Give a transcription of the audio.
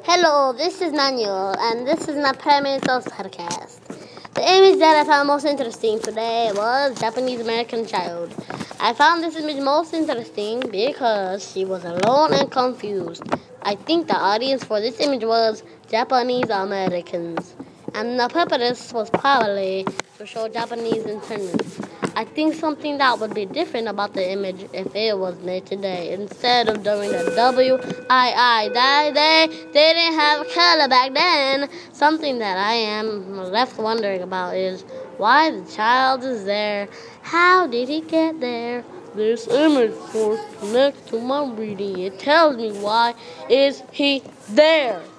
Hello, this is Manuel, and this is my Prime Minister's podcast. The image that I found most interesting today was Japanese American child. I found this image most interesting because she was alone and confused. I think the audience for this image was Japanese Americans, and the purpose was probably to show Japanese internment. I think something that would be different about the image if it was made today instead of during the WII. They didn't have color back then. Something that I am left wondering about is why the child is there. How did he get there? This image source connects to my reading. It tells me why is he there.